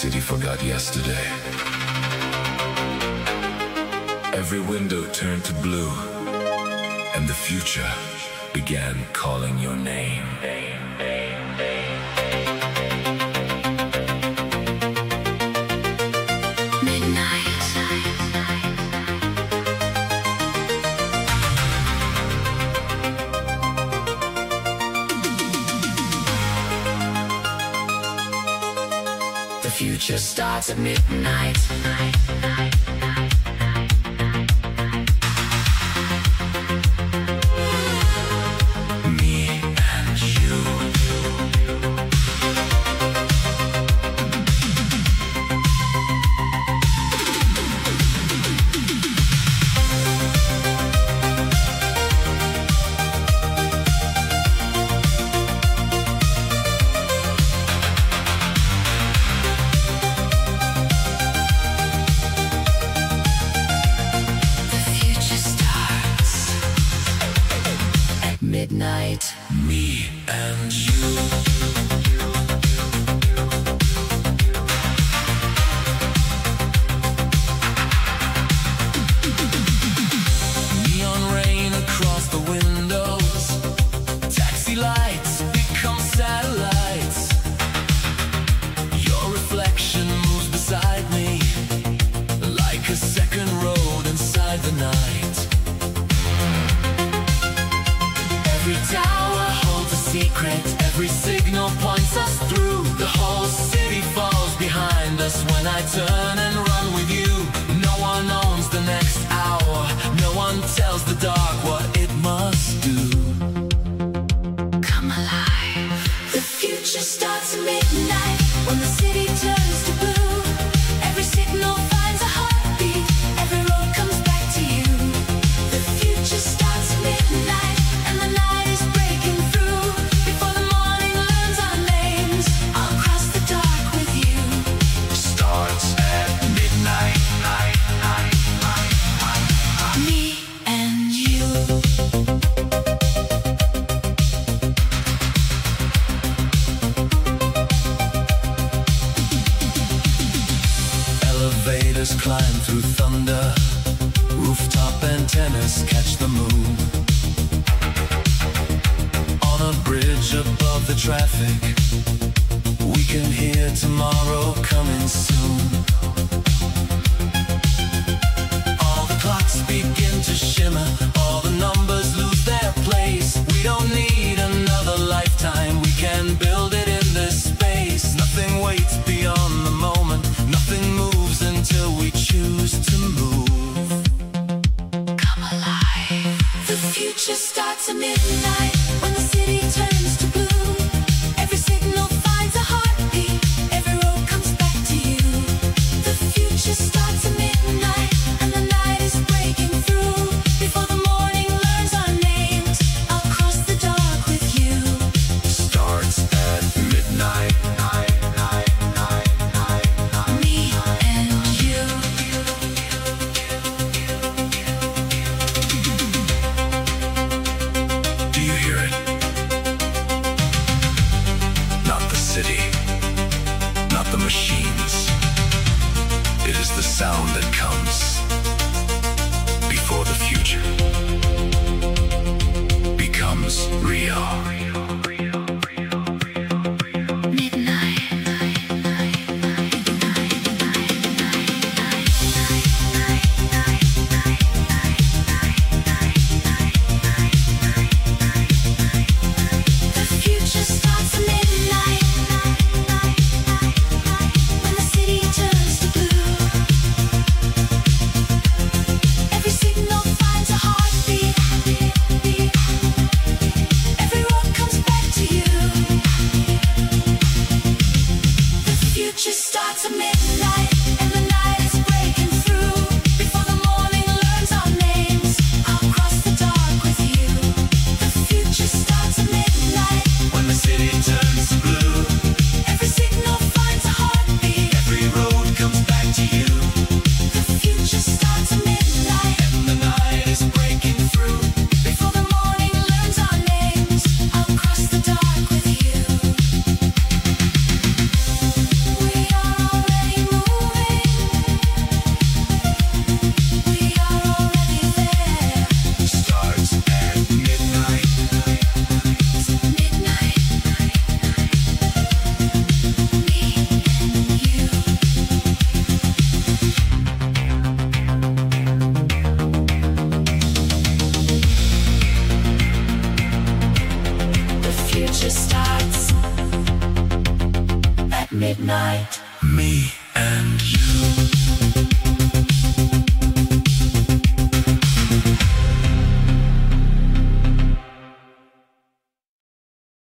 city forgot yesterday. Every window turned to blue, and the future began calling your name. The future starts at midnight. Midnight, me and you. Neon rain across the windows, taxi lights become satellites. Your reflection moves beside me, like a second road inside the night. Every tower holds a secret, every signal points us through. The whole city falls behind us when I turn and run with you. No one owns the next hour, no one tells the dark what it must do. come alive. The future starts at midnight when the city turns to blue. Every signal finds a heartbeat, every road comes back to you. The future starts at midnight and the night is breaking through. Before the morning learns our names, I'll cross the dark with you. Starts at midnight. Me and you. Elevators climb through thunder, rooftop antennas catch the moon. On a bridge above the traffic, we can hear tomorrow coming soon. All the clocks begin to shimmer, all the numbers lose their place. We don't need another lifetime, we can build it in this space. Nothing waits beyond the moment, nothing moves until we choose to move. Come alive. The future starts at midnight when the city turns to blue. Every signal finds a heartbeat, every road comes back to you. The future starts at midnight and the night is breaking through. Before the morning learns our names, I'll cross the dark with you. Starts at midnight. Me and you. Do you hear it? Not the city, not the machines. It is the sound that comes before the future becomes real. The future starts at midnight when the city turns to blue. Every signal finds a heartbeat, every road midnight. Me.